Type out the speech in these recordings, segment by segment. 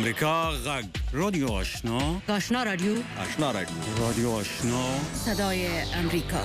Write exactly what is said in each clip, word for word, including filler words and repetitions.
امریکا غږ رادیو آشنا آشنا رادیو آشنا رادیو رادیو آشنا صدای امریکا.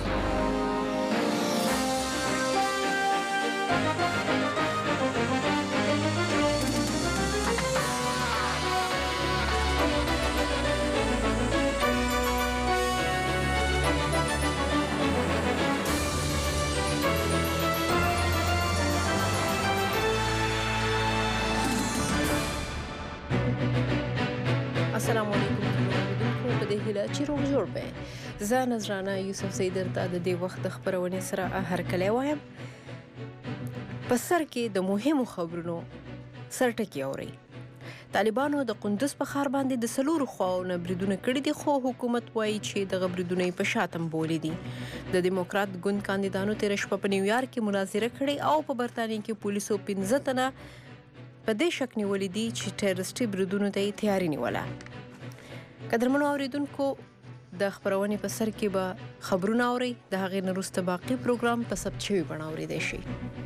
السلام علیکم اوریدونکو په دې هیله چې روغ جوړ پئ. زه نذرانه یوسف زئی درته د دې وخت د خبرونې سره هرکلی وایم. په سر کې د مهمو خبرونو سرټکي اورئ. طالبانو د قندوز په ښار باندې د څلورو خواوو نه بریدونه کړي دي، خو حکومت وایي چې دغه بریدونه یې په شاتم بولي دي. د دیموکرات ګوند کاندیدانو تېره شپه په نیویارک کې مناظره کړې او په برطانیه کې پولیسو پنځه تنه په دې شک نیولې دي چې ټیررسټي بریدونو ته یې تیاری نیوله. قدرمنو اوریدونکو، د خبرونې په سر کې به خبرونه اورئ، د هغې نه وروسته باقي پروګرام په ثبت شوي بڼه اورېدی شي.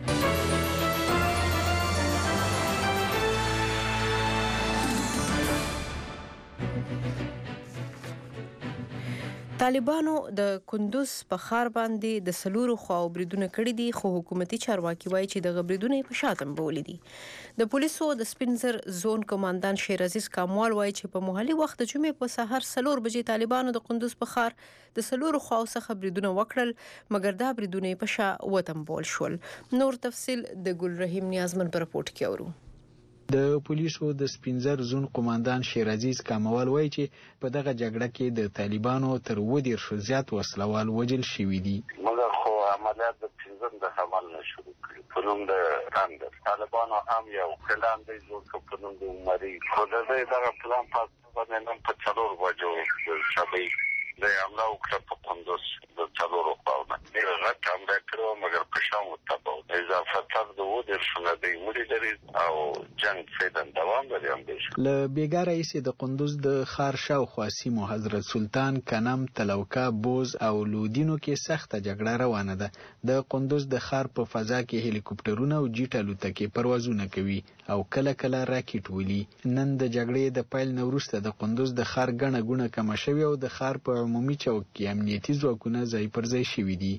طالبانو د کندوز په ښار باندې د څلورو خواو بریدونه کړي دي، خو حکومتي چارواکي وایي چې دغه بریدونه یې په شاتم بولي دي. د پولیسو د سپین زر زون کمانډان شیر عزیز کاموال وایي چې په محلي وخت د جمعې په سهار څلور بجې طالبانو د کندوز په ښار د څلورو خواو څخه بریدونه وکړل، مګر دا بریدونه یې په شا وتم بول شول. نور تفصیل د ګل رحیم نیازمن په رپورټ کې اورو. د پولیسو د سپینزر زون قوماندان شیر عزیز کاموال وایي چې په دغه جګړه کې د طالبانو تر اووه دېرشو زیات وسلوال وژل شوي دي. مګر خو عملیات د پنځم د حمل نه شروع کړي په نوم د راندر. طالبانو هم یو پلان دی جوړ کړ په نوم د عمري، خو د دې دغه پلان په باندې نن په څلور بجو د شپې د حمله وکړه په قندوز د څلورو خواو نه. ډېر غټ حمله کړې، مګر په شا وتپه. اضافه تر د اووه دېرشو نه دی مړي لري او جنګ فعلا دوام لري. همداسې له بېګا راهیسې د قندوز د ښار شاوخوا سیمو حضرت سلطان، کنم، تلوکه، بوز او لودینو کې سخته جګړه روانه ده. د قندوز د ښار په فضا کې هلیکوپټرونه او جیټ الوتکې پروازونه کوي او کله کله راکټ ولي. نن د جګړې د پیل نه وروسته د قندوز د ښار ګڼه ګوڼه کمه شوې او د ښار په عمومي چوک کې امنیتي ځواکونه ځای پر ځای شوي دي.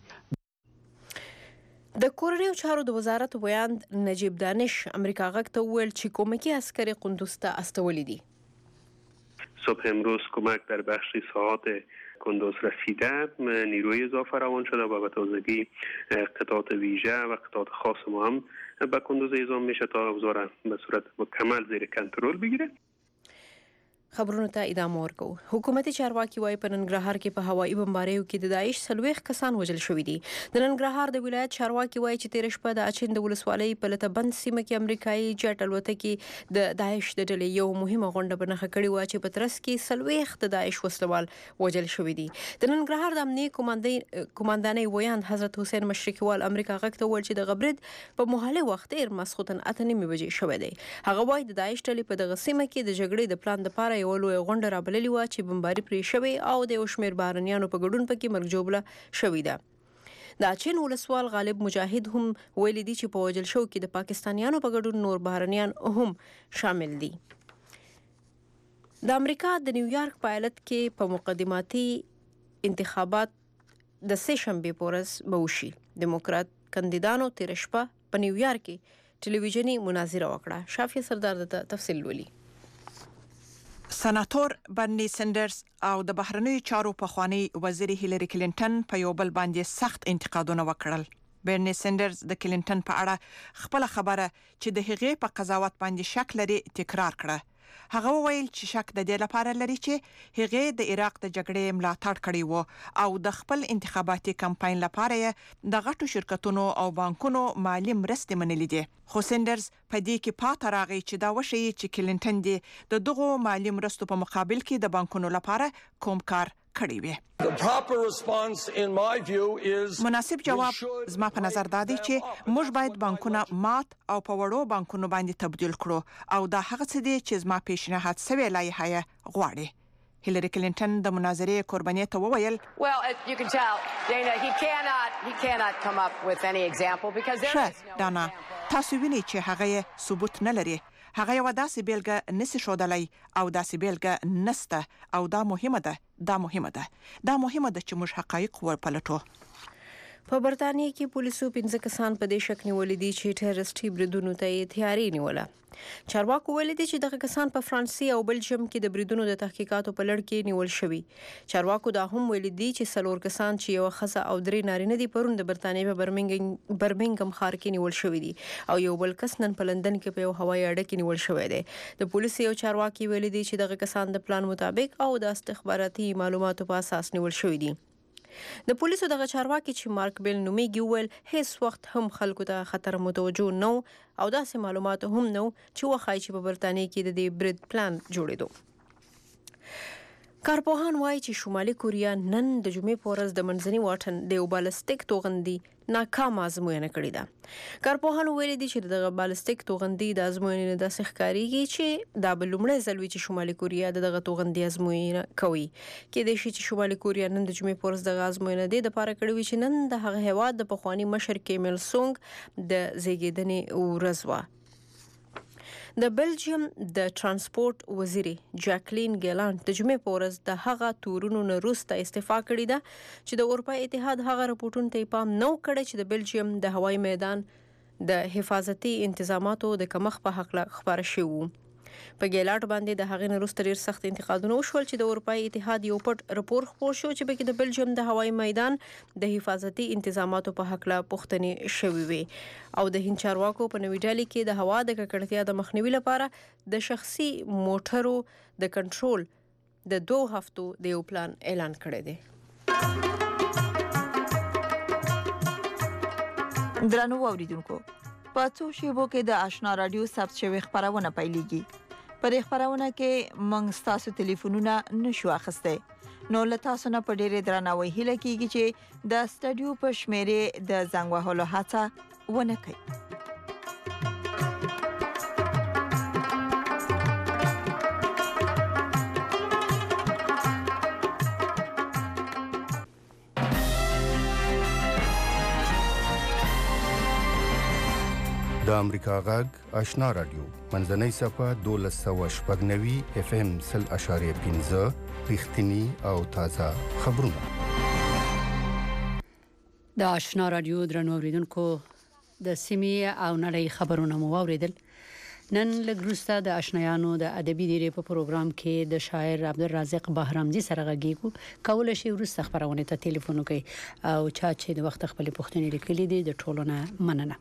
د کورنیو چارو د وزارت ویاند نجیب دانش امریکا غږ ته وویل چې کومکی عسکر قندوز ته استولی دي. صبح امروز کمک در بخش ساحات کندوز رسیده، نیروی اضافه روان شده و به تازگی قطعات ویژه و قطعات خاص ما هم به کندوز اعزام میشه تا اوضاع را به صورت مکمل زیر کنترل بگیره. خبرونو ته ادامه ورکو. حکومتي چارواکي وایي په ننګرهار کې په هوایي بمباریو کې د داعش څلوېښت کسان وژل شوي دي. د ننګرهار د ولایت چارواکي وایي چې تېره شپه د اچین د ولسوالۍ په لته بند سیمه کې امریکایي جټ الوتکې د داعش د ډلې یو مهمه غونډه په نښه کړې وه چې په ترڅ کې څلوېښت د داعش وسلوال وژل شوي دي. د ننګرهار د امنیې کمانډانۍ ویاند حضرت حسین مشرقیوال امریکا غږ ته وویل چې دغه برید په محلي وخت ډېر ماسخوتن اته نیمې بجې شوی دی. هغه وایي د داعش ډلې په دغه سیمه کې د جګړې د پلان دپاره یوه لویه غونډه رابللې وه چې بمباري پرې شوې او د یو شمېر بهرنیانو په ګډون پکې مرګ ژوبله شوې ده. د اچین ولسوال غالب مجاهد هم ویلي دي چې په وژل شوو کې د پاکستانیانو په ګډون نور بهرنیان هم شامل دي. د امریکا د نیویارک په ایالت کې په مقدماتي انتخابات د سې شنبې په ورځ به وشي. دیموکرات کاندیدانو تېره شپه په نیویارک کې ټلویزیوني مناظره وکړه. شافیه سردار د تفصیل لولي. سناتور برني سندرز او د بهرنیو چارو پخوانی وزیر هیلری کلینټن په یو بل باندې سخت انتقادونه وکړل. برني سندرز د کلینټن په اړه خپل خبره چې د هغې په قضاوت باندې شک لري تکرار کړه. هغه وویل چې شک د دې لپاره لري چې هغې د عراق د جګړې ملاتړ کړی و او د خپل انتخاباتي کمپاین لپاره یې د غټو شرکتونو او بانکونو مالي مرستې منلې دي. خو سندرز په دې کې پاتې راغی چې دا وښیي چې کلینټن دې د دغو مالي مرستو په مقابل کې د بانکونو لپاره کوم کار کړی وي. مناسب جواب زما په نظر دا دی چې موږ باید بانکونه مات او په وړو بانکونو باندې تبدیل کړو او دا هغه څه دی چې زما پیشنهاد سوی لایحه غواړي. هیلری کلینټن د مناظرې قرباني ته وویل ښه دانا، تاسو وینئ چې هغه ثبوت نه لري. هغه یو داسې بیلګه نسی شودلای او داسې بیلګه نسته او دا مهمه ده دا مهمه ده دا مهمه ده چې موږ حقایق ورپلټو. په برتانیې کې پولیسو پنځه کسان په دې شک نیولې دي چې ټیرریسټي بریدونو ته تیاری نیوله. چارواکو ویلي دي چې دغه کسان په فرانسې او بلجیم کې د بریدونو د تحقیقاتو په لړ کې نیول شوي. چارواکو دا هم ویلي دي چې څلور کسان چې یو ښځه او درې نارینه دي پرون د برتانیې په برمنګم برمنګم ښار کې نیول شوي دي او یو بل کس نن په لندن کې په یو هوایي اډه کې نیول شوی دی. د پولیسو یو چارواکي ویلي دي چې دغه کسان د پلان مطابق او د استخباراتي معلوماتو په اساس نیول شوي دي. د پولیسو دغه چارواکي چې مارک بیل نومیږي ویل هیڅ وخت هم خلکو ته خطر متوجه نه او داسې معلومات هم نه چې وخایي چې په برتانیې کې د دې برید پلان جوړېدو. کارپوهان وایي چې شمالي کوریا نن د جمعې په ورځ د منځني واټن د یو بالستیک توغندي ناکام ازموینه کړې ده. کارپوهان ویلي دي چې دغه بالستیک توغندي د ازموینې داسې ښکارېږي چې دا به لومړی ځل وي چې شمالي کوریا د دغه توغندي ازموینه کوي. کېدای شي چې شمالي کوریا نن د جمعې په ورځ دغه ازموینه دې دپاره کړې وي چې نن د هغه هېواد د پخواني مشر کیم ایل سونګ د زیږېدنې ورځ وه. د بلجیم د ترانسپورت وزیري جاکلین ګیلانډ د جمعې په ورځ د هغه تورونو نه وروسته استعفا کړې ده چې د اروپا اتحاد هغه راپورټونو ته پام نه کړی چې د بلجیم د هوایي میدان د حفاظتي انتظاماتو د کمښت په حق خبره شوی وو. په ګیلاټ باندې د هغې نه وروسته ډېر سخت انتقادونه وشول چې د اروپایي اتحاد یو پټ راپور خپور شو چې پکې د بلجیم د هوایي میدان د حفاظتي انتظاماتو په هکله پوښتنې شوې وې او د هند چارواکو په نوې ډلې کې د هوا د ککړتیا د مخنیوي لپاره د شخصي موټرو د کنټرول د دوه هفتو د یو پلان اعلان کړی دی. درنو اوریدونکو په څو شیبو کې د آشنا رادیو ثبت شوی خبرونه پیلېږي. پر خبرونه کې موږ تاسو ټلیفونونه نشو اخیسته. نو له تاسو نه په ډېرې درناوي هیله کیږي چې د سټډیو په شمیرې د زنګ وهلو هڅه ونه کړئ. د امریکا غږ آشنا رادیو منځنۍ صفه دولس سوه شپږ نوي اف ام سل اشاریه پنځه رښتینی او تازه خبرونه. د آشنا رادیو درنو اوریدونکو د سیمې او نړۍ خبرونه مو واوریدل. نن لږ وروسته د آشنایانو د ادبي دیرې په پروګرام کې د شاعر عبدالرازق بهرامجي سره غږیږو. کولای شي وروسته خبرونه ته ټلیفون وکړي او چا چې د وخت خپل پوښتنې لیکلې دي د ټولو نه مننه.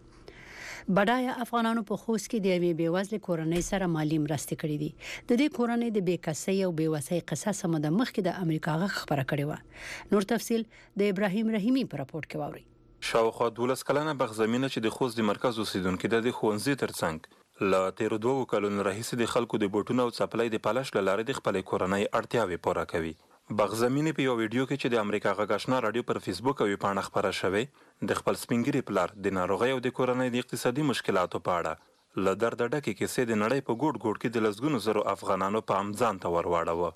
بډایه افغانانو په خوست کې د یوې بیوزله کورنۍ سره مالی مرستې کړې دي. د دې کورنۍ د بیکسۍ او بیوسۍ قصه سم د مخ کې د امریکا غږ خبره کړې و. نور تفصيل د ابراهیم رحیمی په راپورټ کې واوري. شاوخوا دولس کلنه بغزمینه چې د خوست د مرکز اوسیدونکو د ښوونځي ترڅنګ لا تیر دوه کلونو راهیسې د خلکو د بوټونو او چپلۍ د پالش لاره د خپل کورنۍ اړتیاوې پوره کوي. بغزمینه په یو ویډیو کې چې د امریکا غږ آشنا رادیو پر فیسبوک او پاڼه خبره شوه د خپل سپینګری پلار د ناروغي او د کورنۍ د اقتصادي مشکلاتو په اړه ل درد ډکه کې سې د نړۍ په ګوټ ګوټ کې د لسګونو زرو افغانانو په امځان ته ورواړو.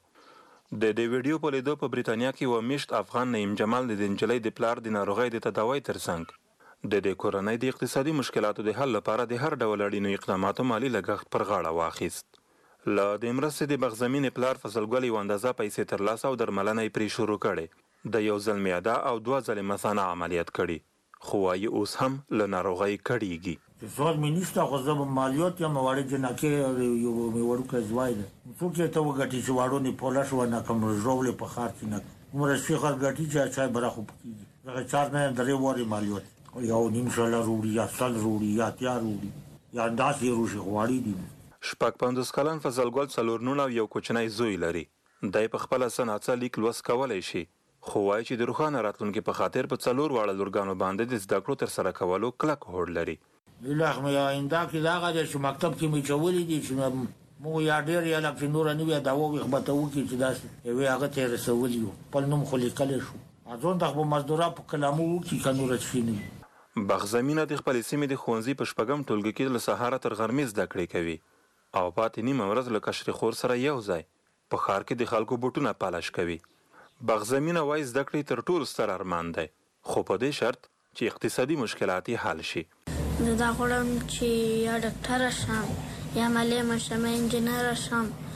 د دې ویډیو په لیدو په بریتانیا کې و میشت افغان نیم جمال د انجلۍ د پلار د ناروغي د تداوی ترڅنګ د دې کورنۍ د اقتصادي مشکلاتو د حل لپاره د هر ډول اړینو اقداماتو مالی لګښت پر غاړه واخیست. لا د مرستې د بغزمینې پلار فضلګل یو اندازه پیسې ترلاسه او درملنه یې پرې شروع کړې. د یو ځل معده او دوه ځله مثانه عملیات کړي خو وايي اوس هم له ناروغۍ کړيږي. سوال مینیسته خو زه مالیات یا موارد جنکه یو میوړو کې زوای ده څوک ته وګټي چې واړو نه پولاش و نه کوم ژوول په خار کې نه عمر شي خر ګټي چې چای برخه پکې هغه چار نه درې وری مالیات یو نیم شل روړي یا سل روړي یا تیار روړي یا داسې روشي غواړي دي. شپږ پنځوس کلن فضلګل څلور نونه یو کوچنی زوی لري. دای په خپل صنعت لیک لوس کولای شي خو وايي چې د روښانه راتلونکي په خاطر په څلور واړه لورګانو باندې د زده کړو تر سره کولو کلک هوډ لري. لږ مې آینده کې دا غواړي چې مکتب کې مې چولې دي چې مو یا ډېر یا لکه نور نه وي دا وو خبرته وکړي چې دا یو هغه ته رسولي په نوم خو لیکل شو ځون د مزدورا په کلامو کې کنور شینی. بغزمینه د خپل سیمې د ښوونځي په شپږم ټولګي کې له سهار تر غرمې زده کړې کوي او پاتې نیمه ورځ له کشر خور سره یو ځای په ښار کې د خلکو بوټونه پالش کوي. بغزمینه وایي زده کړې تر ټولو ستر ارمان دی خو په دې شرط چې اقتصادي مشکلات یې حل شي. زه دا غواړم چې یا ډاکټره شم یا ملې مشمه انجینر شم